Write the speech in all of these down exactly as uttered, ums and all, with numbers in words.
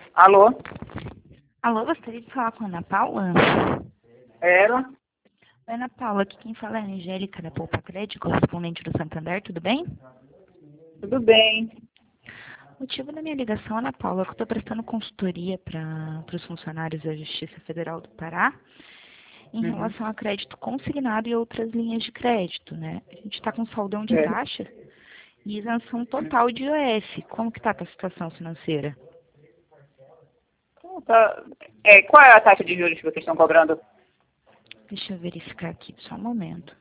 Alô? Alô, gostaria de falar com a Ana Paula? Era? Oi, Ana Paula, aqui quem fala é a Angélica da Poupa Crédito, correspondente do Santander, tudo bem? Tudo bem. O motivo da minha ligação, Ana Paula, é que eu estou prestando consultoria para os funcionários da Justiça Federal do Pará em Uhum. relação a crédito consignado e outras linhas de crédito, né? A gente está com saldão de É. taxa e isenção total de I O F. Como que está a situação financeira? Então, tá- é, qual é a taxa de juros que vocês estão cobrando? Deixa eu verificar aqui, só um momento.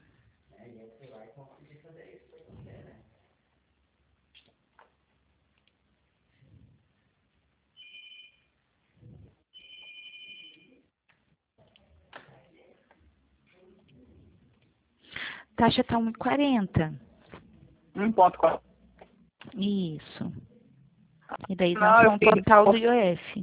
Taxa está um e quarenta. um ponto quatro. Isso. E da Não, eu isenção fiz total do I O F.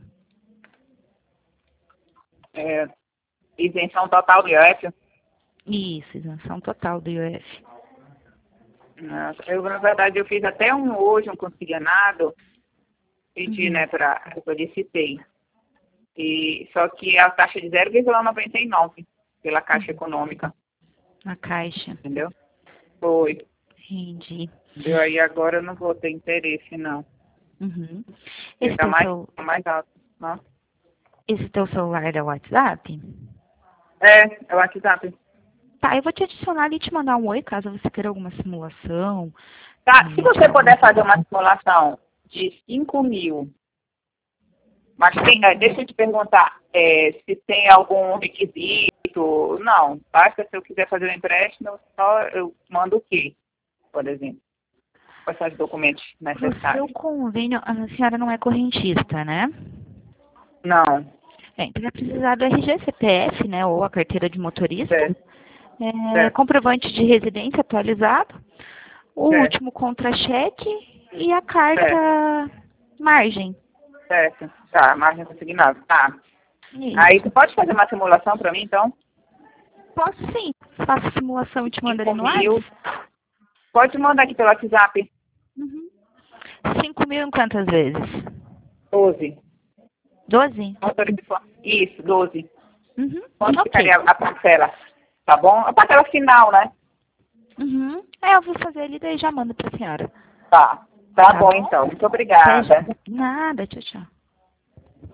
é, isenção total do I O F. Isso, isenção total do I O F. Nossa, eu, na verdade, eu fiz até um hoje, um consignado, pedi, Uhum. né, para eu solicitei. E, só que a taxa de zero vírgula noventa e nove pela Caixa Econômica, Na caixa. entendeu? Foi. Entendi. E aí agora eu não vou ter interesse, não. Uhum. Esse Fica teu, mais, cel... mais alto, não? Esse teu celular é o WhatsApp? É, é o WhatsApp. Tá, eu vou te adicionar ali e te mandar um oi, caso você queira alguma simulação. Tá, se É, você tirar alguma puder fazer uma dúvida. simulação de cinco mil, mas tem, é, deixa eu te perguntar, é, se tem algum requisito. Não, basta se eu quiser fazer o empréstimo, só eu mando o quê, por exemplo? Quais são os documentos Pro seu necessários? convênio, a senhora não é correntista, né? Não, Bem, vai precisar do R G C P F, né, ou a carteira de motorista, certo, é, certo, comprovante de residência atualizado, o certo, último contra-cheque e a certo, carta margem. certo. Tá, margem consignada. Tá. Aí Isso. tu pode fazer uma simulação para mim, então? Posso sim. Faço simulação e te mando ali cinco no mil. WhatsApp. Pode mandar aqui pelo WhatsApp. Uhum. cinco mil em quantas vezes? doze. Doze? Isso, doze. Uhum. Quanto Ok. ficaria a parcela? Tá bom? A parcela final, né? Uhum. É, eu vou fazer ali, daí já mando pra senhora. Tá. Tá Tá bom, bom? então. Muito Até já. obrigada. Nada, tchau, tchau.